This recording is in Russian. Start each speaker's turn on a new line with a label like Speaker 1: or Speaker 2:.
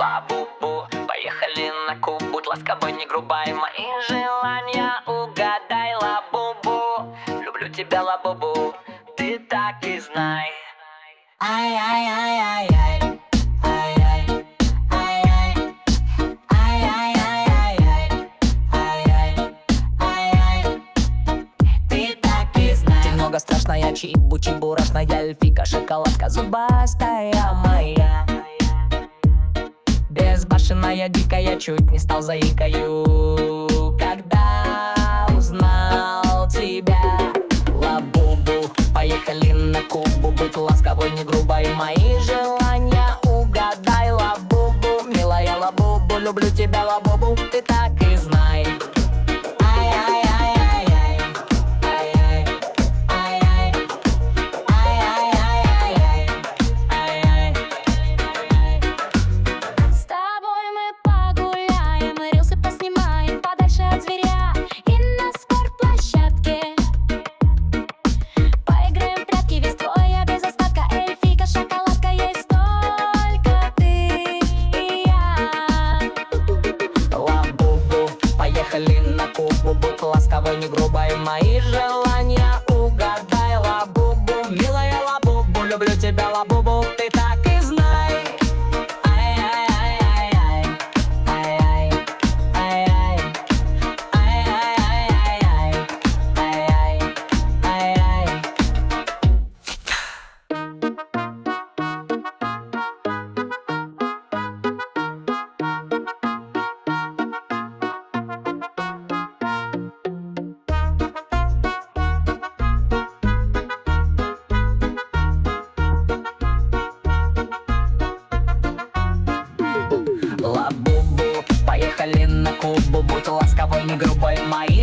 Speaker 1: Ла-бу-бу, поехали на Кубу. Будь ласковой, не грубай, мои желания угадай. Ла-бу-бу, люблю тебя, ла-бу-бу, ты так и знай. Ай-яй-яй-яй-яй.
Speaker 2: Немного страшная, чибу-чибу, рашная эльфика, шоколадка зубастая моя. Безбашенная, дикая, чуть не стал заикою, когда узнал тебя. Ла-бу-бу, поехали на Кубу. Будь ласковой, не грубой, мои желания угадай. Ла-бу-бу, милая ла-бу-бу, люблю тебя, ла-бу-бу, ты так и знай. Поехали на Кубу, будь ласковой, не грубой, мои желания угадай. Ла-бу-бу, милая ла-бу-бу, люблю тебя, ла-бу-бу, ты так и знай. Ай-яй-яй-яй-яй, ай-яй, ай-яй, ай-яй-яй-яй, ай-яй, ай-яй. Ла-бу-бу, поехали на Кубу. Будь ласковой, не грубой, мои